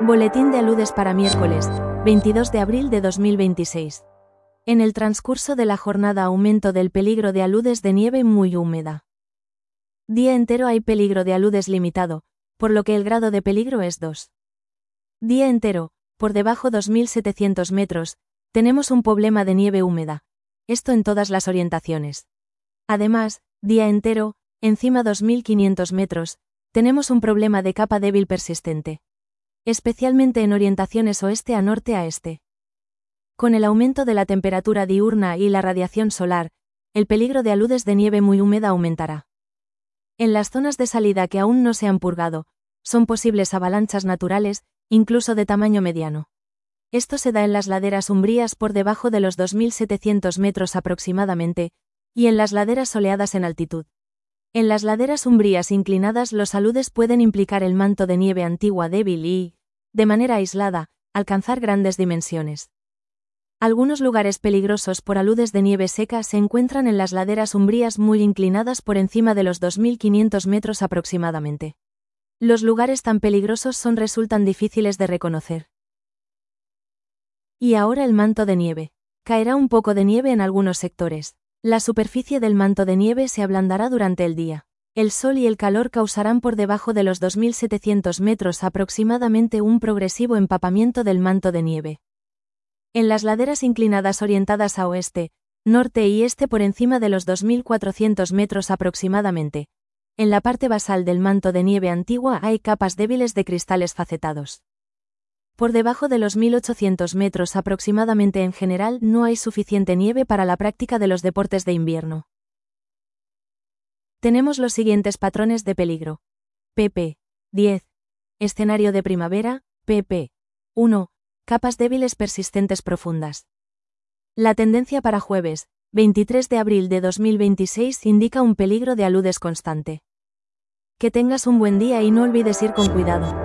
Boletín de aludes para miércoles, 22 de abril de 2026. En el transcurso de la jornada aumento del peligro de aludes de nieve muy húmeda. Día entero hay peligro de aludes limitado, por lo que el grado de peligro es 2. Día entero, por debajo 2700 metros, tenemos un problema de nieve húmeda. Esto en todas las orientaciones. Además, día entero, encima 2500 metros, tenemos un problema de capa débil persistente. Especialmente en orientaciones oeste a norte a este. Con el aumento de la temperatura diurna y la radiación solar, el peligro de aludes de nieve muy húmeda aumentará. En las zonas de salida que aún no se han purgado, son posibles avalanchas naturales, incluso de tamaño mediano. Esto se da en las laderas umbrías por debajo de los 2700 metros aproximadamente, y en las laderas soleadas en altitud. En las laderas umbrías inclinadas los aludes pueden implicar el manto de nieve antigua débil y, de manera aislada, alcanzar grandes dimensiones. Algunos lugares peligrosos por aludes de nieve seca se encuentran en las laderas umbrías muy inclinadas por encima de los 2500 metros aproximadamente. Los lugares tan peligrosos resultan difíciles de reconocer. Y ahora el manto de nieve. Caerá un poco de nieve en algunos sectores. La superficie del manto de nieve se ablandará durante el día. El sol y el calor causarán por debajo de los 2700 metros aproximadamente un progresivo empapamiento del manto de nieve. En las laderas inclinadas orientadas a oeste, norte y este por encima de los 2400 metros aproximadamente, en la parte basal del manto de nieve antigua hay capas débiles de cristales facetados. Por debajo de los 1800 metros aproximadamente en general no hay suficiente nieve para la práctica de los deportes de invierno. Tenemos los siguientes patrones de peligro. pp. 10. Escenario de primavera, pp. 1. Capas débiles persistentes profundas. La tendencia para jueves, 23 de abril de 2026 indica un peligro de aludes constante. Que tengas un buen día y no olvides ir con cuidado.